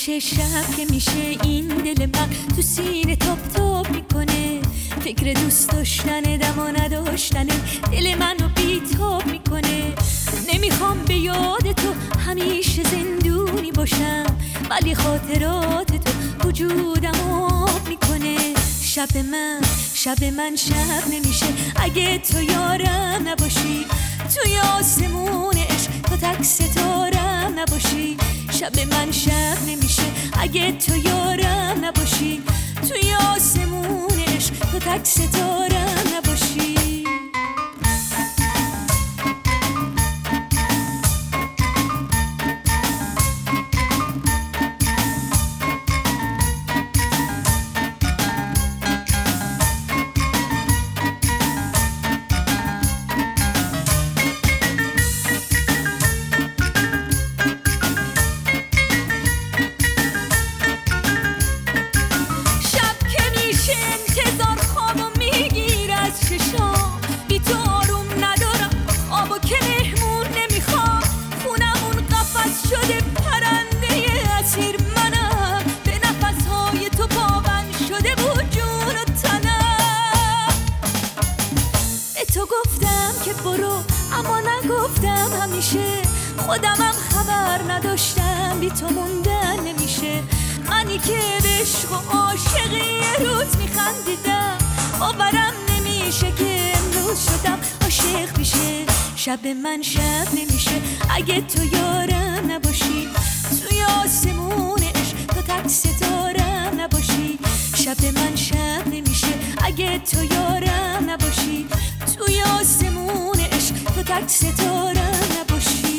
میشه شب که میشه این دل من تو سینه تاپ تاپ میکنه، فکر دوست داشتن و نداشتن دل منو بیتاب میکنه. نمیخوام به یاد تو همیشه زندونی باشم، ولی خاطرات تو وجودم آب میکنه. شب من شب نمیشه اگه تو یارم نباشی، توی آسمون عشق تو تک ستارم نباشی. شب من شب نمیشه اگه تو یارم نباشی، توی آسمون عشق تو تک ستارم نباشی. خودمم خبر نداشتم بی تو موندن نمیشه. منی که به عشق و عاشقی یه روز میخندیدم، باورم نمیشه که امروز شدم عاشق میشه. شب من شب نمیشه اگه تو یارم نباشی، توی آسمون عشق تو تک ستارم نباشی. شب من شب نمیشه اگه تو یارم نباشی، توی آسمون عشق تو تک ستارم نباشی.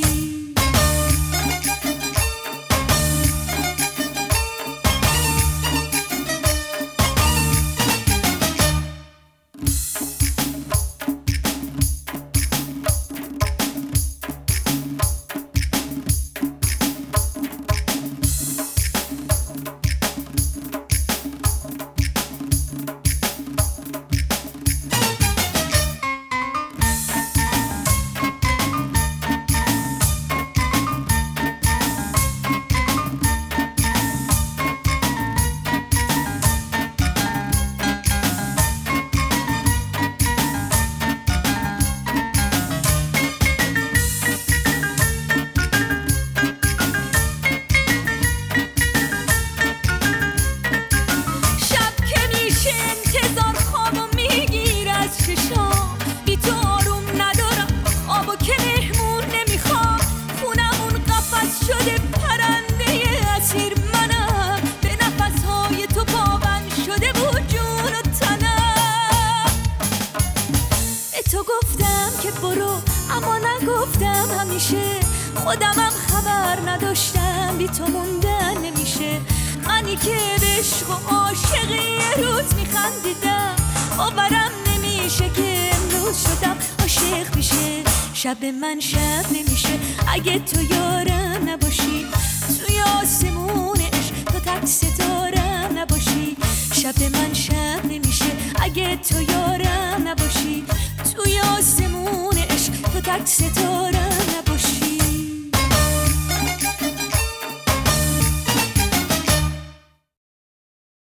خودمم خبر نداشتم بی تو موندن نمیشه. منی که به عشق و عاشقی یه روز میخندیدم، باورم نمیشه که امروز شدم عاشق میشه. شب من شب نمیشه اگه تو یارم نباشی، توی آسمون عشق تو تک ستارم نباشی. شب من شب نمیشه اگه تو یارم نباشی، توی آسمون عشق تو تک ستارم